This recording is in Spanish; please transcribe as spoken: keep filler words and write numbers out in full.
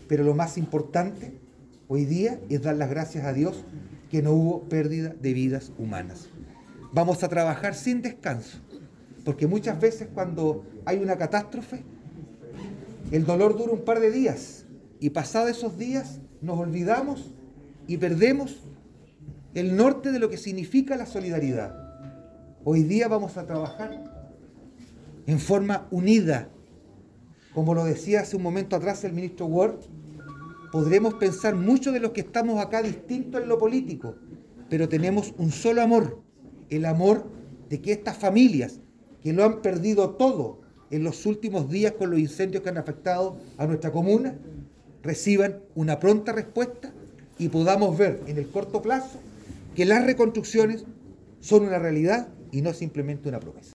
Pero lo más importante hoy día es dar las gracias a Dios que no hubo pérdida de vidas humanas. Vamos a trabajar sin descanso, porque muchas veces cuando hay una catástrofe, el dolor dura un par de días, y pasados esos días nos olvidamos y perdemos el norte de lo que significa la solidaridad. Hoy día vamos a trabajar en forma unida. Como lo decía hace un momento atrás el ministro Ward, podremos pensar mucho de los que estamos acá distintos en lo político, pero tenemos un solo amor, el amor de que estas familias que lo han perdido todo en los últimos días con los incendios que han afectado a nuestra comuna, reciban una pronta respuesta y podamos ver en el corto plazo que las reconstrucciones son una realidad y no simplemente una promesa.